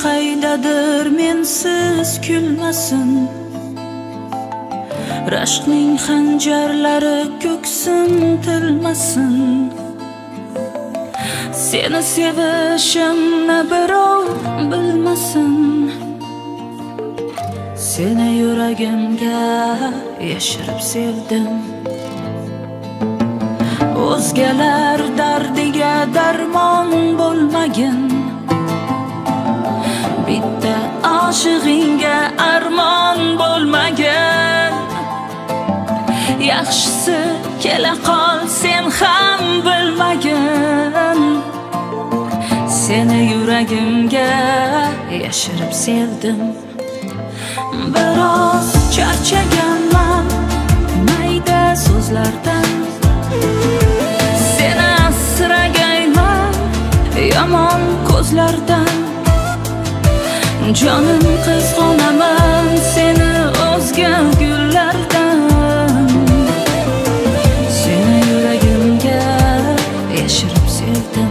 qaydadir mensiz kulmasin. Rashqning xanjarlari ko'ksim tilmasin. Seni sevishimni birov bilmasin. Seni yuragimga yashirib sevdim. O'zgalar dardiga darmon bo'lmagin. Bitta oshig'ingga armon bo'lmagin. Yaxshisi kela qol sen ham bilmagin. Seni yuragimga yashirib sevdim. Biroz charchaganman mayda so'zlardan. Seni asragayman yomon ko'zlardan. Jonim qizg'onaman seni o'zga gullardan. Seni yuragimga yashirib sevdim.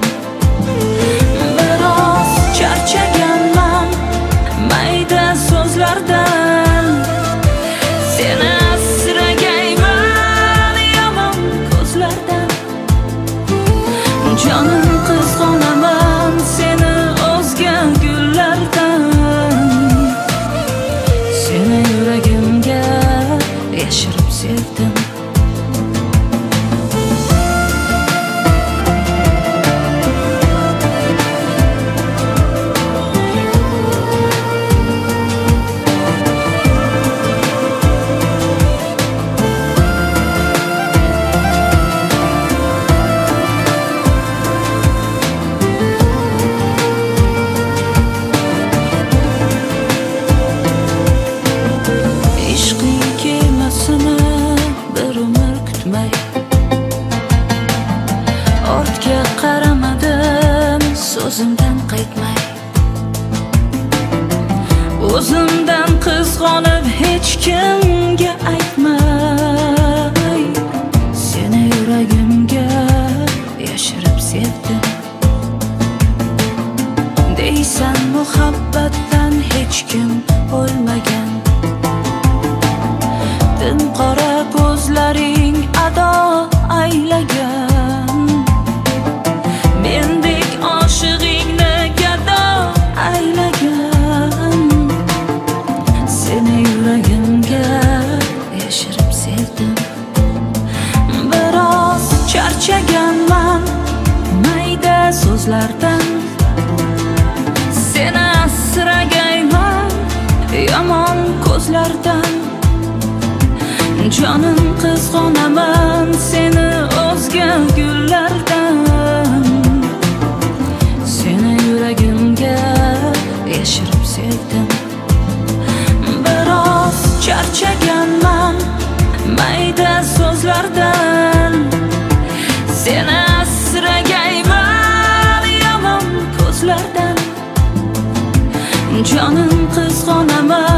Biroz charchaganman mayda so'zlardan. Seni asragayman yomon ko'zlardan. Jonim qizg'onaman seni o'zga gullardan. Seni yuragimga yashirib sevdim. Ortga qaramadim so'zimdan qaytmay. O'zimdan qizg'onib hech kimga aytmay. Seni yuragimga yashirib sevdim. Deysan muhabbatdan hech kim o'lmagan. Timqora ko'zlaring ado aylagan. Mendek oshig'ingni gado aylagan. Seni yuragimga yashirib sevdim. Biroz charchaganman mayda so'zlardan. Seni asragayman yomon ko'zlardan. Jonim qizg'onaman seni o'zga gullardan. Seni yuragimga yashirib sevdim. Biroz charchaganman mayda so'zlardan. Seni asragayman yomon ko'zlardan. Jonim qizg'onaman